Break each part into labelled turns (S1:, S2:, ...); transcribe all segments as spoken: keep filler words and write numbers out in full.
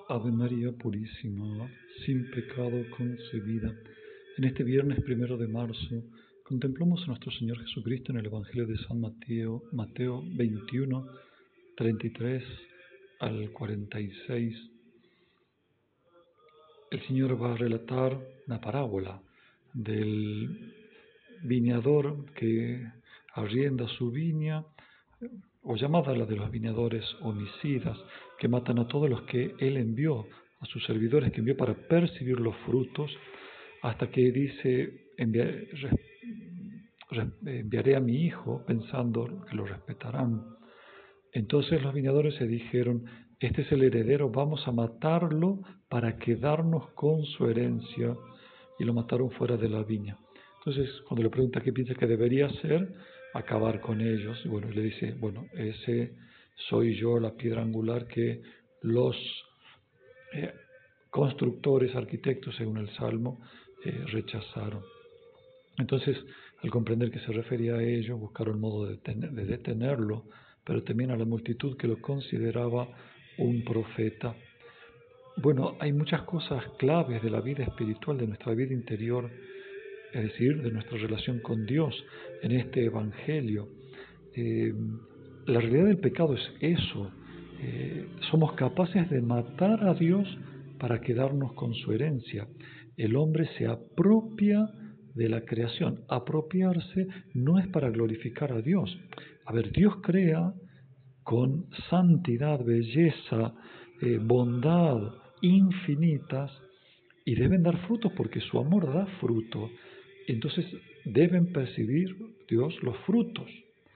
S1: Ave María Purísima, sin pecado concebida. En este viernes primero de marzo, contemplamos a nuestro Señor Jesucristo en el Evangelio de San Mateo, Mateo veintiuno, treinta y tres al cuarenta y seis. El Señor va a relatar una parábola del viñador que arrienda su viña, o llamada la de los viñadores homicidas, que matan a todos los que Él envió, a sus servidores que envió para percibir los frutos, hasta que dice, enviaré, enviaré a mi hijo, pensando que lo respetarán. Entonces los viñadores se dijeron, este es el heredero, vamos a matarlo para quedarnos con su herencia, y lo mataron fuera de la viña. Entonces, cuando le pregunta qué piensa que debería hacer, acabar con ellos, y bueno, le dice, bueno, ese soy yo, la piedra angular que los eh, constructores, arquitectos, según el Salmo, eh, rechazaron. Entonces, al comprender que se refería a ello, buscaron modo de, tener, de detenerlo, pero también a la multitud que lo consideraba un profeta. Bueno, hay muchas cosas claves de la vida espiritual, de nuestra vida interior, es decir, de nuestra relación con Dios en este Evangelio. Eh, la realidad del pecado es eso. Eh, somos capaces de matar a Dios para quedarnos con su herencia. El hombre se apropia de la creación. Apropiarse no es para glorificar a Dios. A ver, Dios crea con santidad, belleza, eh, bondad infinitas, y deben dar frutos porque su amor da fruto. Entonces deben percibir Dios los frutos.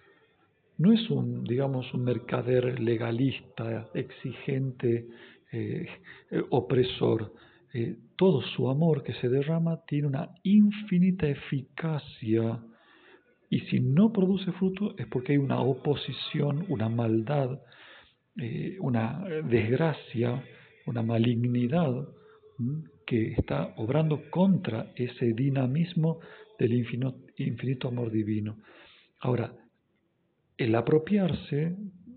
S1: No es un, digamos, un mercader legalista, exigente, eh, eh, opresor. Eh, todo su amor que se derrama tiene una infinita eficacia, y si no produce fruto es porque hay una oposición, una maldad, eh, una desgracia, una malignidad ¿m? que está obrando contra ese dinamismo del infinito, infinito amor divino. Ahora, el apropiarse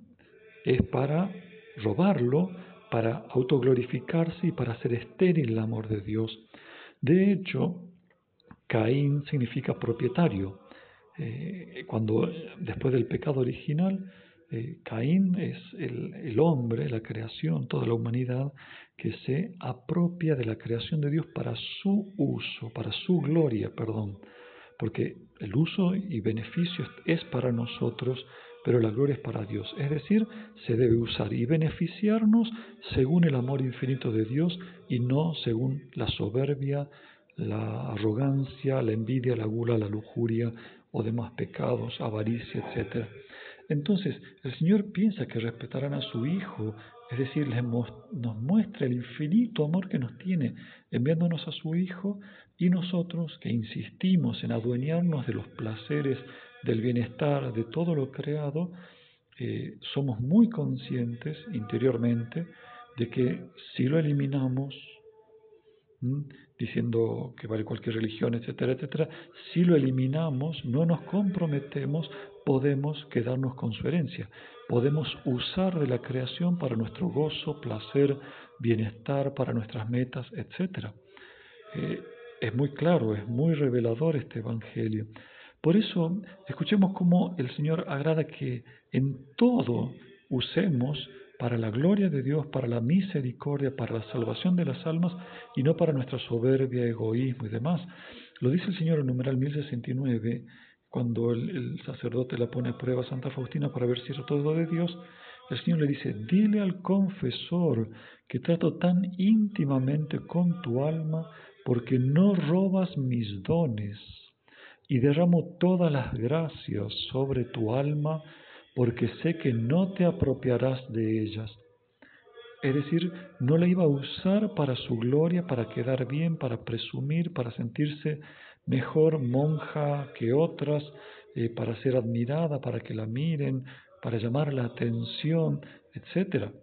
S1: es para robarlo, para autoglorificarse y para hacer estéril el amor de Dios. De hecho, Caín significa propietario. Eh, cuando después del pecado original, eh, Caín es el, el hombre, la creación, toda la humanidad que se apropia de la creación de Dios para su uso, para su gloria, perdón, porque el uso y beneficio es para nosotros, pero la gloria es para Dios. Es decir, se debe usar y beneficiarnos según el amor infinito de Dios y no según la soberbia, la arrogancia, la envidia, la gula, la lujuria o demás pecados, avaricia, etcétera. Entonces, el Señor piensa que respetarán a su Hijo, es decir, les nos muestra el infinito amor que nos tiene, enviándonos a su Hijo, y nosotros que insistimos en adueñarnos de los placeres, del bienestar, de todo lo creado, eh, somos muy conscientes interiormente de que si lo eliminamos, ¿Mm? diciendo que vale cualquier religión, etcétera, etcétera, si lo eliminamos, no nos comprometemos, podemos quedarnos con su herencia, podemos usar de la creación para nuestro gozo, placer, bienestar, para nuestras metas, etcétera. Eh, es muy claro, es muy revelador este Evangelio. Por eso, escuchemos cómo el Señor agrada que en todo usemos para la gloria de Dios, para la misericordia, para la salvación de las almas, y no para nuestra soberbia, egoísmo y demás. Lo dice el Señor en numeral mil sesenta y nueve, cuando el, el sacerdote la pone a prueba a Santa Faustina para ver si era todo de Dios. El Señor le dice, dile al confesor que trato tan íntimamente con tu alma porque no robas mis dones, y derramo todas las gracias sobre tu alma porque sé que no te apropiarás de ellas. Es decir, no la iba a usar para su gloria, para quedar bien, para presumir, para sentirse mejor monja que otras, eh, para ser admirada, para que la miren, para llamar la atención, etcétera.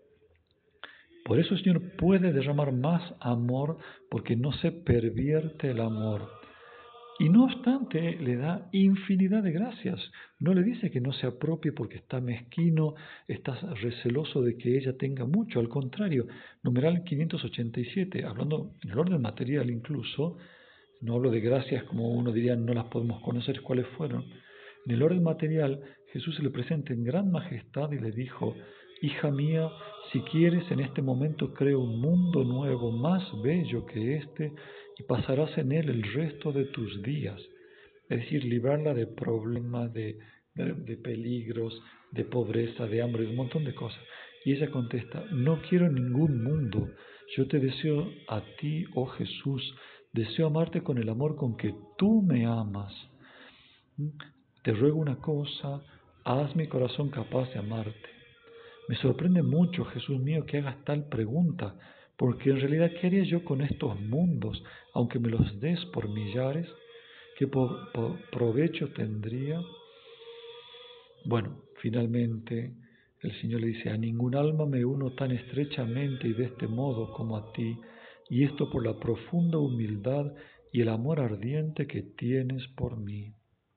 S1: Por eso el Señor puede derramar más amor, porque no se pervierte el amor. Y no obstante, le da infinidad de gracias. No le dice que no se apropie porque está mezquino, está receloso de que ella tenga mucho. Al contrario, numeral quinientos ochenta y siete, hablando en el orden material incluso, no hablo de gracias como uno diría, no las podemos conocer cuáles fueron. En el orden material, Jesús se le presenta en gran majestad y le dijo: hija mía, si quieres, en este momento creo un mundo nuevo, más bello que este, y pasarás en él el resto de tus días. Es decir, librarla de problemas, de, de, de peligros, de pobreza, de hambre, de un montón de cosas. Y ella contesta: no quiero ningún mundo, yo te deseo a ti, oh Jesús, deseo amarte con el amor con que tú me amas. Te ruego una cosa, haz mi corazón capaz de amarte. Me sorprende mucho, Jesús mío, que hagas tal pregunta, porque en realidad, ¿qué haría yo con estos mundos, aunque me los des por millares? ¿Qué po- po- provecho tendría? Bueno, finalmente el Señor le dice: a ningún alma me uno tan estrechamente y de este modo como a ti, y esto por la profunda humildad y el amor ardiente que tienes por mí.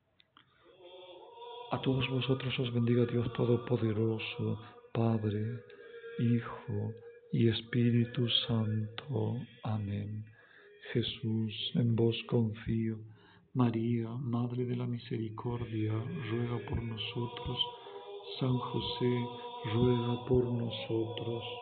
S1: A todos vosotros os bendiga Dios Todopoderoso, Padre, Hijo y Espíritu Santo. Amén. Jesús, en vos confío. María, Madre de la Misericordia, ruega por nosotros. San José, ruega por nosotros.